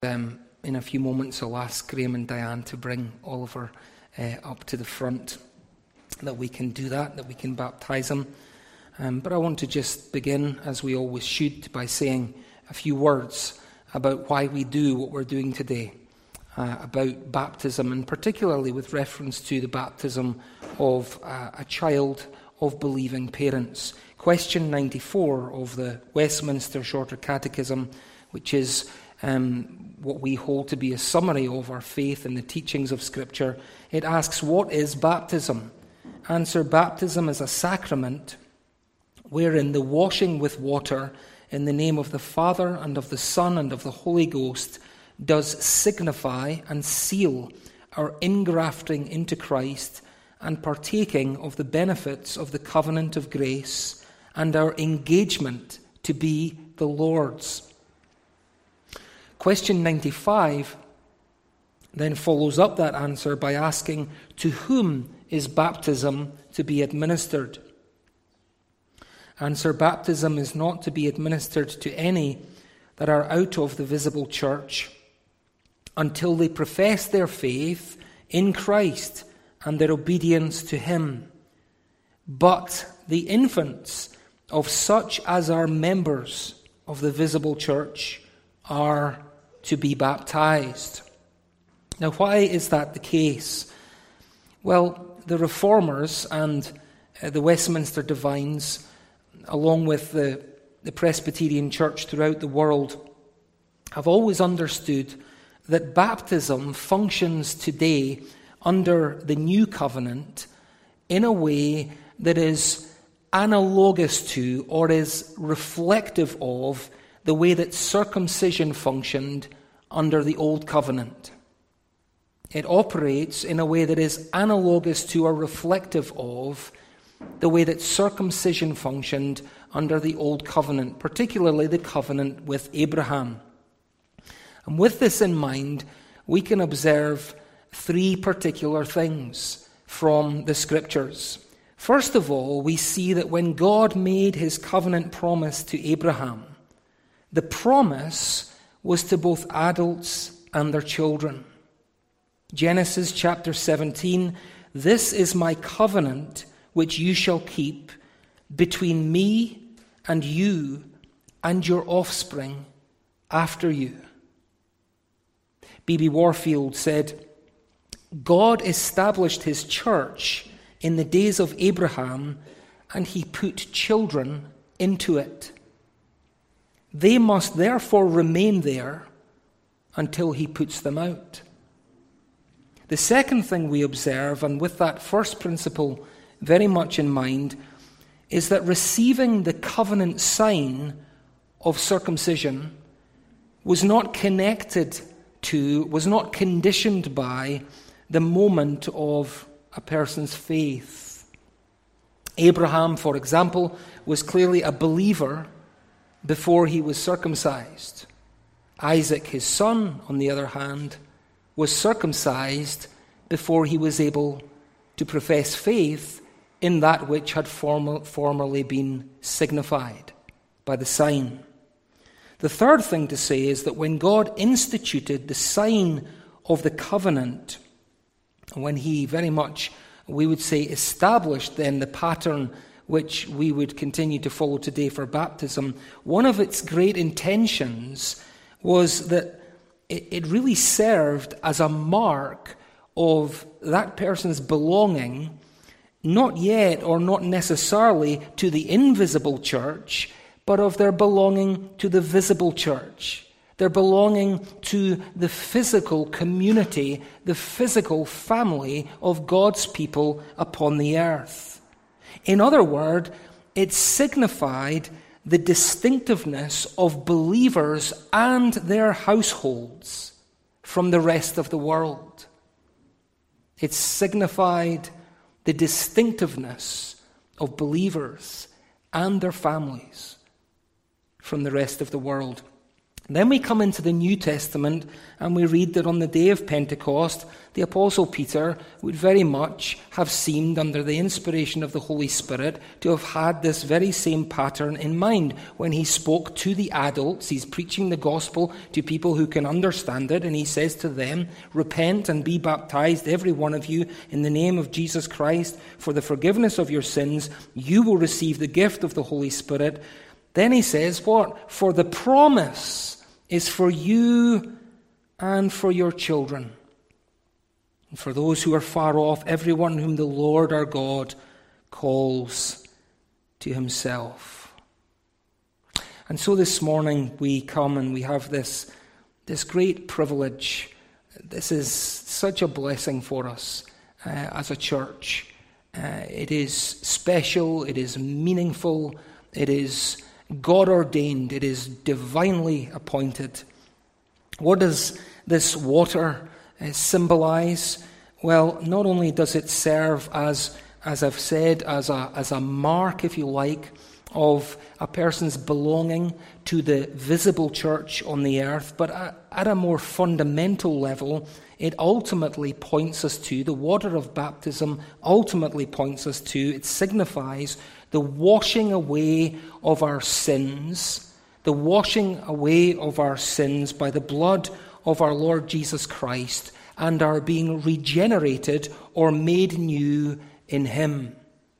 In a few moments, I'll ask Graham and Diane to bring Oliver up to the front, that we can do that we can baptize him. But I want to just begin, as we always should, by saying a few words about why we do what we're doing today, about baptism, and particularly with reference to the baptism of a child of believing parents. Question 94 of the Westminster Shorter Catechism, which is what we hold to be a summary of our faith and the teachings of Scripture. It asks, what is baptism? Answer: baptism is a sacrament wherein the washing with water in the name of the Father and of the Son and of the Holy Ghost does signify and seal our ingrafting into Christ and partaking of the benefits of the covenant of grace and our engagement to be the Lord's. Question 95 then follows up that answer by asking, to whom is baptism to be administered? Answer: baptism is not to be administered to any that are out of the visible church until they profess their faith in Christ and their obedience to Him. But the infants of such as are members of the visible church are to be baptized. Now, why is that the case? Well, the Reformers and the Westminster Divines, along with the Presbyterian Church throughout the world, have always understood that baptism functions today under the new covenant in a way that is analogous to, or is reflective of, the way that circumcision functioned under the old covenant. It operates in a way that is analogous to or reflective of the way that circumcision functioned under the old covenant, particularly the covenant with Abraham. And with this in mind, we can observe three particular things from the Scriptures. First of all, we see that when God made His covenant promise to Abraham, the promise was to both adults and their children. Genesis chapter 17, "This is my covenant which you shall keep between me and you and your offspring after you." B.B. Warfield said, "God established His church in the days of Abraham, and He put children into it. They must therefore remain there until He puts them out." The second thing we observe, and with that first principle very much in mind, is that receiving the covenant sign of circumcision was not connected to, was not conditioned by the moment of a person's faith. Abraham, for example, was clearly a believer before he was circumcised. Isaac, his son, on the other hand, was circumcised before he was able to profess faith in that which had formerly been signified by the sign. The third thing to say is that when God instituted the sign of the covenant, when He very much, we would say, established then the pattern which we would continue to follow today for baptism, one of its great intentions was that it really served as a mark of that person's belonging, not yet or not necessarily to the invisible church, but of their belonging to the visible church, their belonging to the physical community, the physical family of God's people upon the earth. In other words, it signified the distinctiveness of believers and their households from the rest of the world. It signified the distinctiveness of believers and their families from the rest of the world. Then we come into the New Testament and we read that on the day of Pentecost, the Apostle Peter would very much have seemed, under the inspiration of the Holy Spirit, to have had this very same pattern in mind. When he spoke to the adults, he's preaching the gospel to people who can understand it, and he says to them, "Repent and be baptized, every one of you, in the name of Jesus Christ, for the forgiveness of your sins. You will receive the gift of the Holy Spirit." Then he says, what? "For the promise is for you and for your children, and for those who are far off, everyone whom the Lord our God calls to himself." And so this morning we come and we have this great privilege. This is such a blessing for us as a church. It is special, it is meaningful, it is God-ordained, it is divinely appointed. What does this water symbolize? Well, not only does it serve as I've said, as a mark, if you like, of a person's belonging to the visible church on the earth, but at a more fundamental level, it ultimately points us to, the water of baptism ultimately points us to, it signifies the washing away of our sins, the washing away of our sins by the blood of our Lord Jesus Christ, and our being regenerated or made new in him.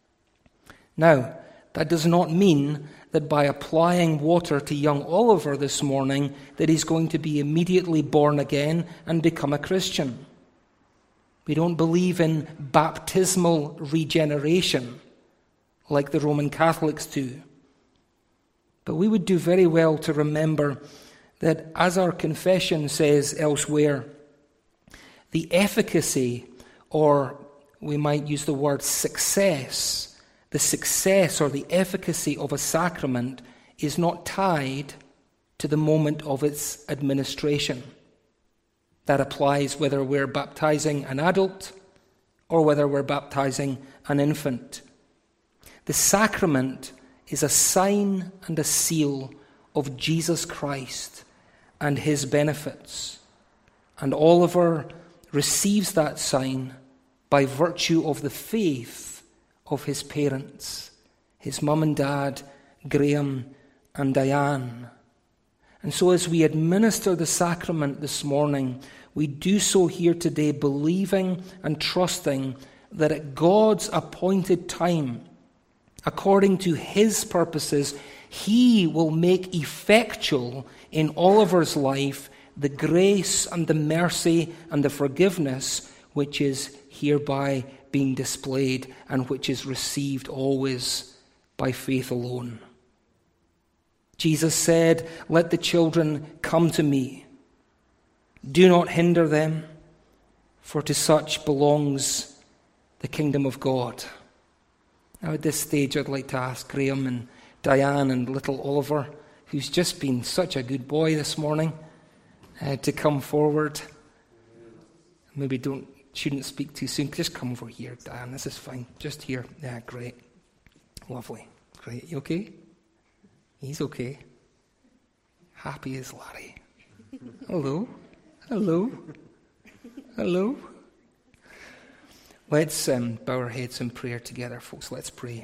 Now, that does not mean that by applying water to young Oliver this morning, that he's going to be immediately born again and become a Christian. We don't believe in baptismal regeneration like the Roman Catholics do. But we would do very well to remember that, as our confession says elsewhere, the efficacy, or we might use the word success, the success or the efficacy of a sacrament is not tied to the moment of its administration. That applies whether we're baptizing an adult or whether we're baptizing an infant. The sacrament is a sign and a seal of Jesus Christ and his benefits. And Oliver receives that sign by virtue of the faith of his parents, his mum and dad, Graham and Diane. And so as we administer the sacrament this morning, we do so here today believing and trusting that at God's appointed time, according to his purposes, he will make effectual in Oliver's life the grace and the mercy and the forgiveness which is hereby being displayed and which is received always by faith alone. Jesus said, "Let the children come to me. Do not hinder them, for to such belongs the kingdom of God." Now at this stage I'd like to ask Graham and Diane and little Oliver, who's just been such a good boy this morning, to come forward. Maybe shouldn't speak too soon. Just come over here, Diane. This is fine. Just here. Yeah, great. Lovely. Great. You okay? He's okay. Happy as Larry. Hello. Hello. Hello. Let's bow our heads in prayer together, folks. Let's pray.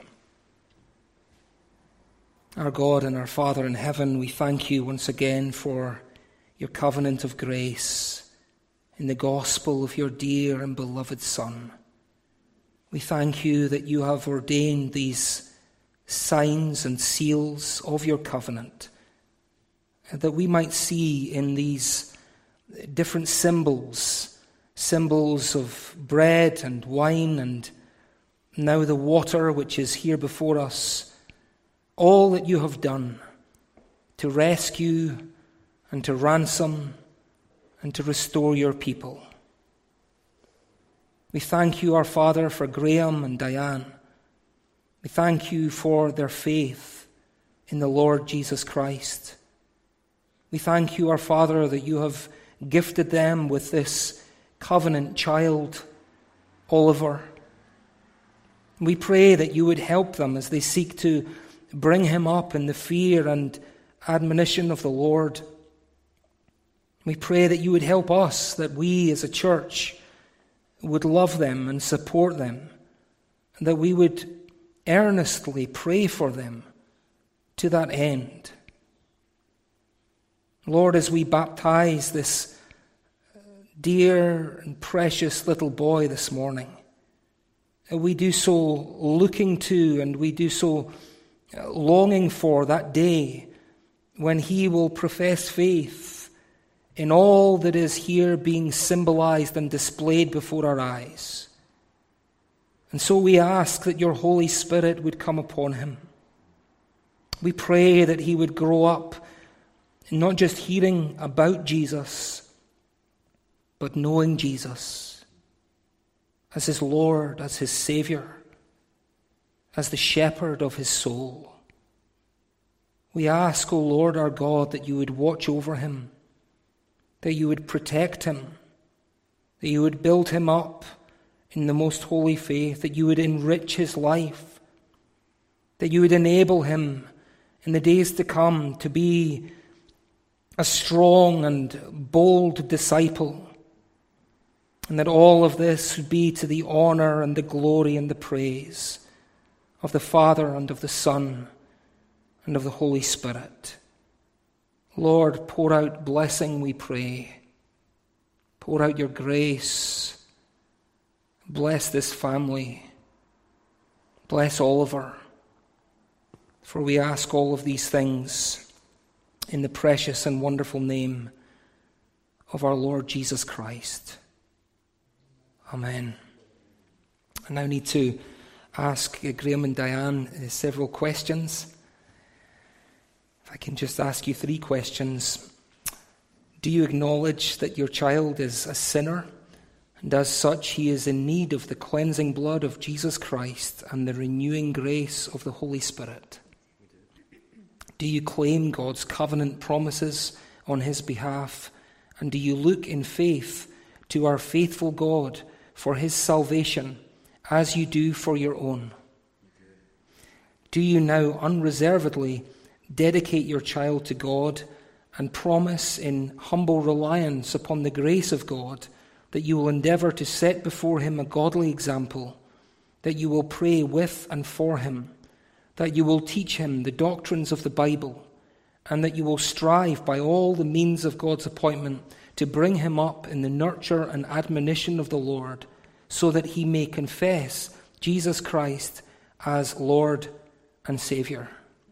Our God and our Father in heaven, we thank you once again for your covenant of grace in the gospel of your dear and beloved Son. We thank you that you have ordained these signs and seals of your covenant, that we might see in these different symbols of bread and wine and now the water which is here before us, all that you have done to rescue and to ransom and to restore your people. We thank you, our Father, for Graham and Diane. We thank you for their faith in the Lord Jesus Christ. We thank you, our Father, that you have gifted them with this covenant child, Oliver. We pray that you would help them as they seek to bring him up in the fear and admonition of the Lord. We pray that you would help us, that we as a church would love them and support them, and that we would earnestly pray for them to that end. Lord, as we baptize this dear and precious little boy this morning, we do so looking to and we do so longing for that day when he will profess faith in all that is here being symbolized and displayed before our eyes. And so we ask that your Holy Spirit would come upon him. We pray that he would grow up not just hearing about Jesus, but knowing Jesus as his Lord, as his Savior, as the shepherd of his soul. We ask, O Lord our God, that you would watch over him, that you would protect him, that you would build him up in the most holy faith, that you would enrich his life, that you would enable him in the days to come to be a strong and bold disciple, and that all of this would be to the honor and the glory and the praise of the Father and of the Son and of the Holy Spirit. Lord, pour out blessing, we pray. Pour out your grace. Bless this family. Bless Oliver. For we ask all of these things in the precious and wonderful name of our Lord Jesus Christ. Amen. I now need to ask Graham and Diane several questions. If I can just ask you 3 questions. Do you acknowledge that your child is a sinner, and as such he is in need of the cleansing blood of Jesus Christ and the renewing grace of the Holy Spirit? Do you claim God's covenant promises on his behalf? And do you look in faith to our faithful God for his salvation as you do for your own? Do you now unreservedly dedicate your child to God and promise in humble reliance upon the grace of God that you will endeavor to set before him a godly example, that you will pray with and for him, that you will teach him the doctrines of the Bible, and that you will strive by all the means of God's appointment to bring him up in the nurture and admonition of the Lord, so that he may confess Jesus Christ as Lord and Savior?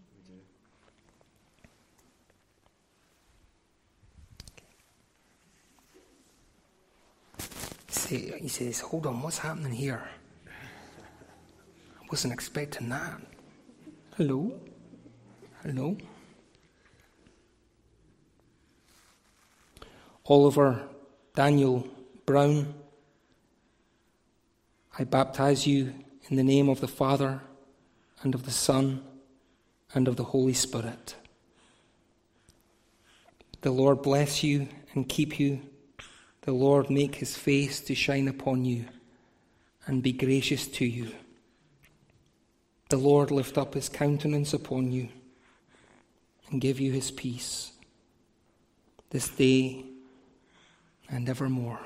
He says, hold on, what's happening here? I wasn't expecting that. Hello? Hello? Oliver Daniel Brown, I baptize you in the name of the Father and of the Son and of the Holy Spirit. The Lord bless you and keep you. The Lord make his face to shine upon you and be gracious to you. The Lord lift up his countenance upon you and give you his peace this day and evermore.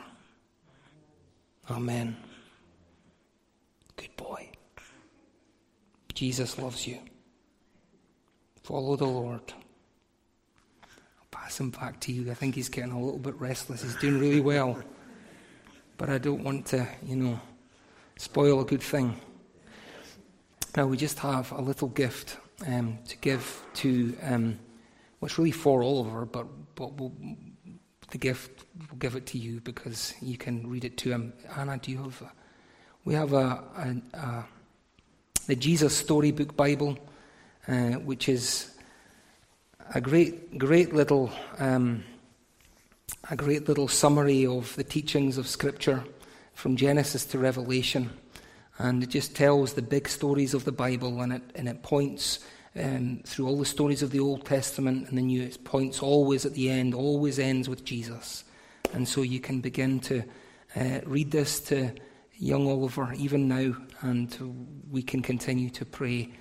Amen. Good boy. Jesus loves you. Follow the Lord. I'll pass him back to you. I think he's getting a little bit restless. He's doing really well. But I don't want to, spoil a good thing. Now, we just have a little gift to give to, well, it's really for Oliver, but the gift, we'll give it to you because you can read it to him. Anna, do you have we have the Jesus Storybook Bible, which is a great little summary of the teachings of Scripture from Genesis to Revelation. And it just tells the big stories of the Bible, and it points through all the stories of the Old Testament and the New. It points always at the end, always ends with Jesus. And so you can begin to read this to young Oliver even now, and we can continue to pray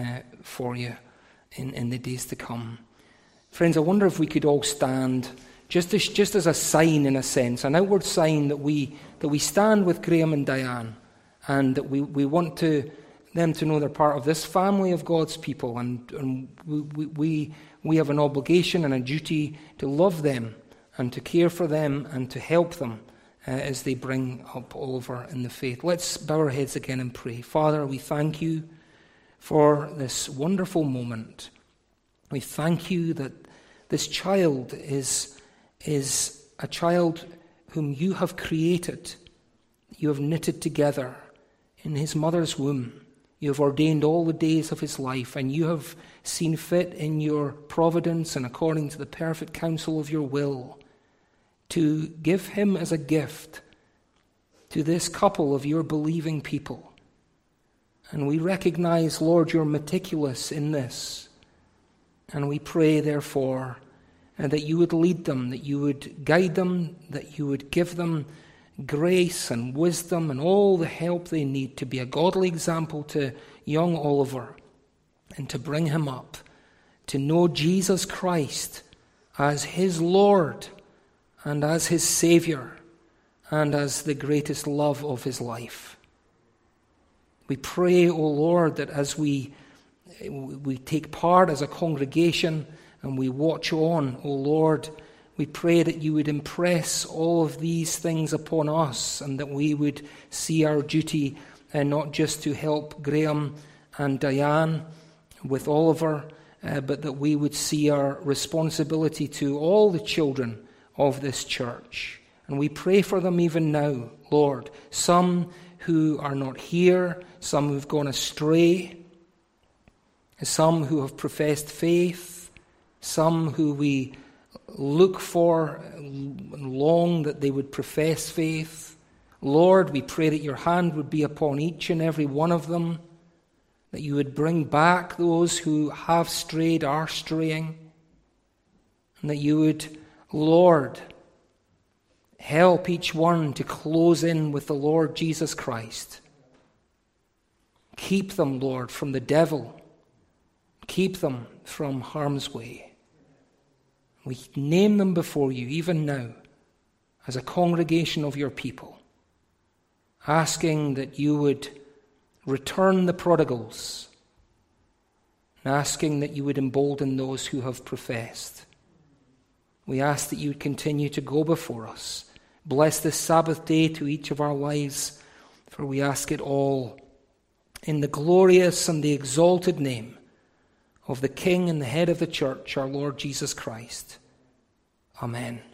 for you in the days to come. Friends, I wonder if we could all stand just as a sign, in a sense, an outward sign that we stand with Graham and Diane, and that we want them to know they're part of this family of God's people, and we have an obligation and a duty to love them and to care for them and to help them as they bring up Oliver in the faith. Let's bow our heads again and pray. Father, we thank you for this wonderful moment. We thank you that this child is a child whom you have created, you have knitted together in his mother's womb. You have ordained all the days of his life, and you have seen fit in your providence and according to the perfect counsel of your will to give him as a gift to this couple of your believing people. And we recognize, Lord, you're meticulous in this. And we pray, therefore, that you would lead them, that you would guide them, that you would give them grace and wisdom and all the help they need to be a godly example to young Oliver and to bring him up to know Jesus Christ as his Lord and as his Savior and as the greatest love of his life. We pray, O Lord, that as we take part as a congregation and we watch on, O Lord, we pray that you would impress all of these things upon us and that we would see our duty not just to help Graham and Diane with Oliver, but that we would see our responsibility to all the children of this church. And we pray for them even now, Lord, some who are not here, some who've gone astray, some who have professed faith, some who we look for and long that they would profess faith. Lord, we pray that your hand would be upon each and every one of them, that you would bring back those who have strayed, are straying, and that you would, Lord, help each one to close in with the Lord Jesus Christ. Keep them, Lord, from the devil. Keep them from harm's way. We name them before you even now as a congregation of your people, asking that you would return the prodigals, and asking that you would embolden those who have professed. We ask that you would continue to go before us. Bless this Sabbath day to each of our lives, for we ask it all in the glorious and the exalted name of the King and the head of the church, our Lord Jesus Christ. Amen.